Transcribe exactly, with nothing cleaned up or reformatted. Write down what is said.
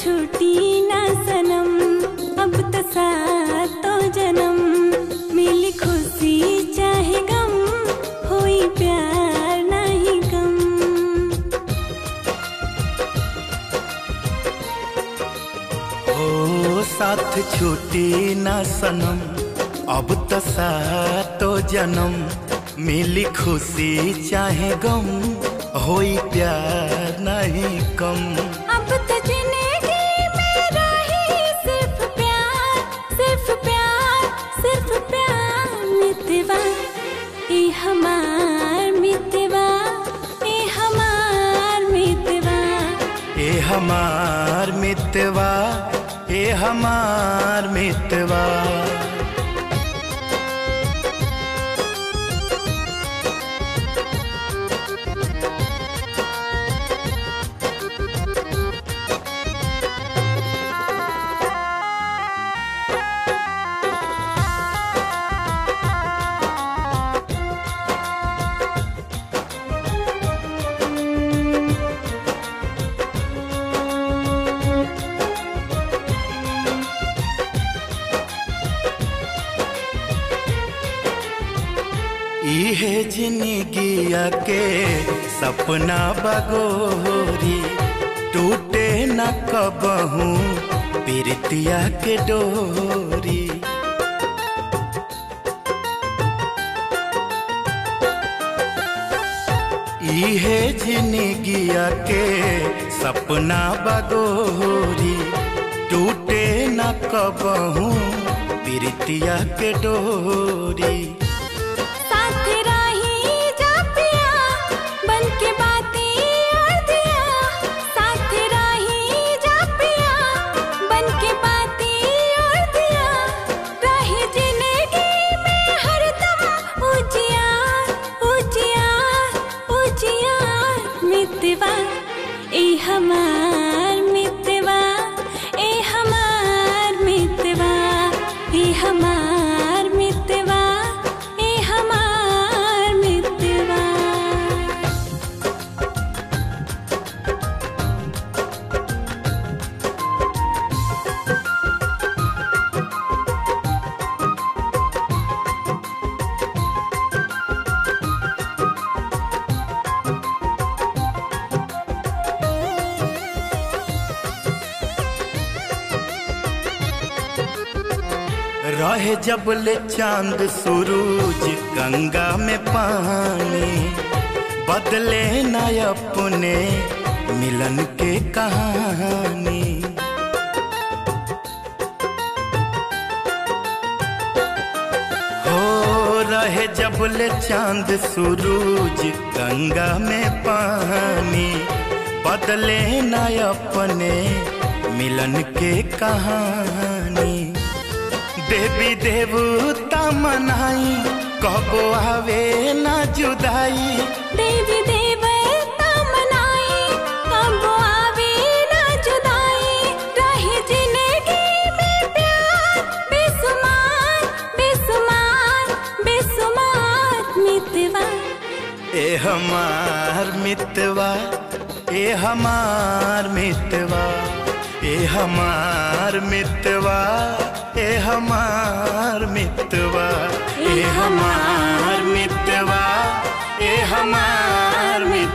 छूटी ना सनम, अब तो सातों जन्म मिली खुशी चाहे गम, होई प्यार नहीं कम। ओ साथ छूटी ना सनम, अब तो सातों जन्म मिली खुशी चाहे गम, होई प्यार नहीं कम। अब तो जिंदगी में रही सिर्फ प्यार, सिर्फ प्यार, सिर्फ प्यार। मितवा ए हमार मितवा, ए हमार मितवा, ए हमार मितवा, ए हमार मितवा। इहे जिंदगिया के सपना बगोरी, टूटे न कबहू प्रीतिया के डोरी। इहे जिंदगिया के सपना बगोरी, टूटे न कबहू प्रीतिया के डोरी। मितवा ए हमार मितवा, ए हमार मितवा, ए हमार मितवा, ए हमार मितवा। रहे जबले चांद सूरज गंगा में पानी, बदले न अपने मिलन के कहानी। हो रहे जबले चांद सूरज गंगा में पानी, बदले न अपने मिलन के कहानी। देवी देवता मनाई कबो आवे ना जुदाई, देवी देवता मनाई कबो आवे ना जुदाई। रहे जिंदगी में प्यार बेसुमार, बेसुमार, बेसुमार। मितवा ए हमार मितवा, ए हमार मितवा, ए हमार मितवा, ए हमार मितवा, ए हमार मितवा, ए हमार मितवा।